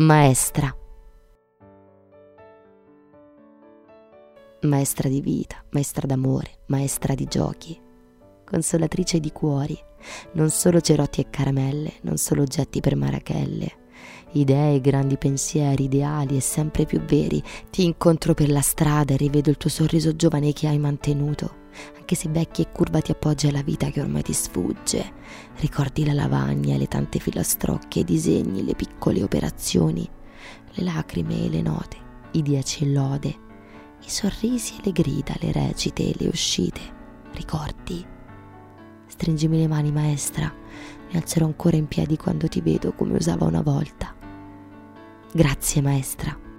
Maestra. Maestra di vita, maestra d'amore, maestra di giochi, consolatrice di cuori, non solo cerotti e caramelle, non solo oggetti per marachelle, idee, grandi pensieri, ideali e sempre più veri. Ti incontro per la strada e rivedo il tuo sorriso giovane che hai mantenuto, anche se vecchia e curva ti appoggi alla vita che ormai ti sfugge. Ricordi la lavagna, le tante filastrocche, i disegni, le piccole operazioni, le lacrime e le note, i 10 lode, i sorrisi e le grida, le recite e le uscite. Ricordi? Stringimi le mani, maestra, mi alzerò ancora in piedi quando ti vedo come usavo una volta. Grazie, maestra.